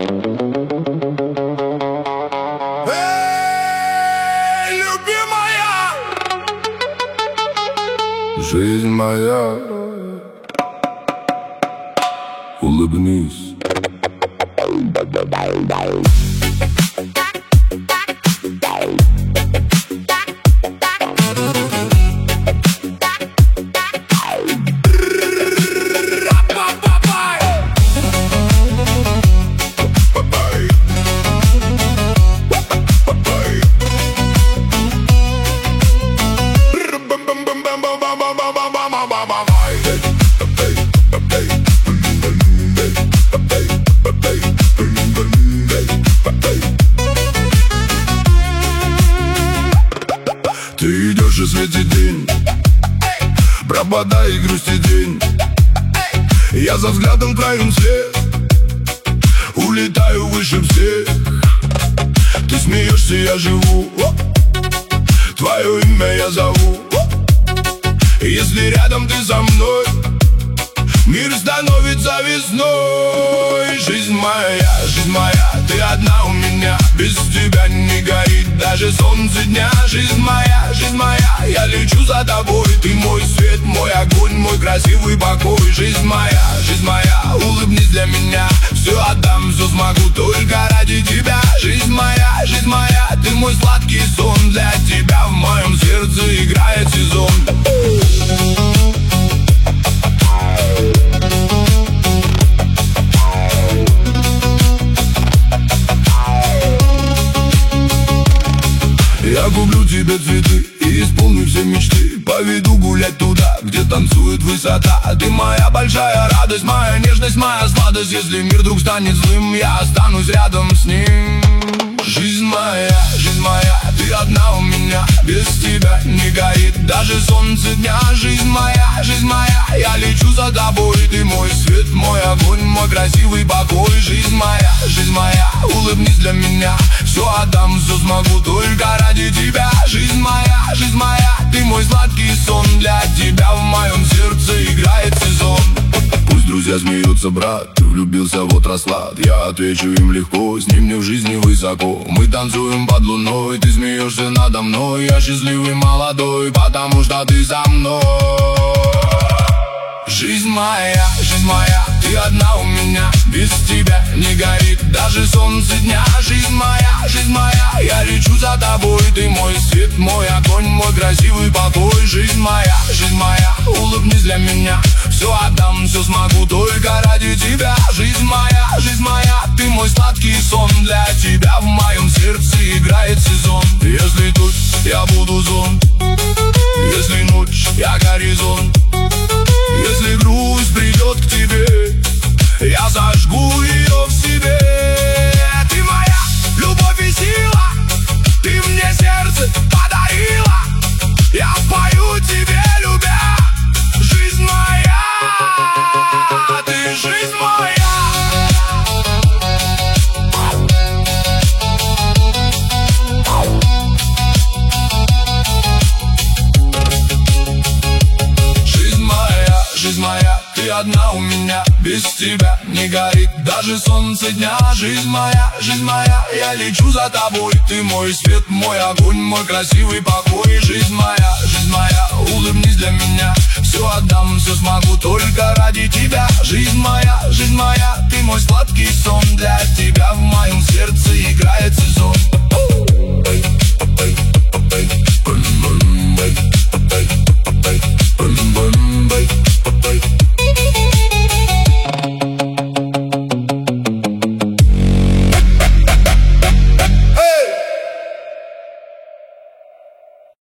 любимая, жизнь моя, улыбнись. ты идешь и светит день, пропада и грусти день. Я за взглядом краем свет, улетаю выше всех. Ты смеешься, я живу, твое имя я зову. Если рядом ты со мной, мир становится весной. Жизнь моя, ты одна у меня. Без тебя не горит даже солнце дня. Жизнь моя, я лечу за тобой. Ты мой свет, мой огонь, мой красивый покой. Жизнь моя, улыбнись для меня. Все отдам, все смогу только ради тебя. Жизнь моя, ты мой сладкий сон. Для тебя в моем сердце играет сезон. Я куплю тебе цветы и исполню все мечты. Поведу гулять туда, где танцует высота. Ты моя большая радость, моя нежность, моя сладость. Если мир вдруг станет злым, я останусь рядом с ним. Жизнь моя, ты одна у меня. Без тебя не горит даже солнце дня. Жизнь моя, я лечу за тобой. Ты мой свет, мой огонь, мой красивый покой. Жизнь моя, улыбнись для меня. Все отдам, все смогу только ради тебя. Жизнь моя, ты мой сладкий сон. Для тебя в моем сердце играет сезон. Пусть друзья смеются, брат, ты влюбился, вот расклад. Я отвечу им легко, с ним мне в жизни высоко. Мы танцуем под луной, ты смеешься надо мной. Я счастливый молодой, потому что ты со мной. Жизнь моя, ты одна у меня. Без тебя не горит даже солнце дня. Жизнь моя, я лечу за тобой. Ты мой свет, мой огонь, мой красивый покой. Жизнь моя, улыбнись для меня. Все отдам, все смогу только ради тебя. Жизнь моя, ты мой сладкий сон. Для тебя в моем сердце играет сезон. Если тут я буду зонт, если ночь я горизонт. Если грусть придет к тебе, я зажгу ее в себе. Ты моя любовь и сила, ты мне сердце подарила. Я пою тебе, любя. Жизнь моя, ты жизнь моя. Жизнь моя, ты одна у меня. Без тебя не горит даже солнце дня. Жизнь моя, я лечу за тобой. Ты мой свет, мой огонь, мой красивый покой. Жизнь моя, улыбнись для меня. Все отдам, все смогу только ради тебя. Жизнь моя, ты мой сладкий сон. Для тебя в моем сердце играет сезон. Bye.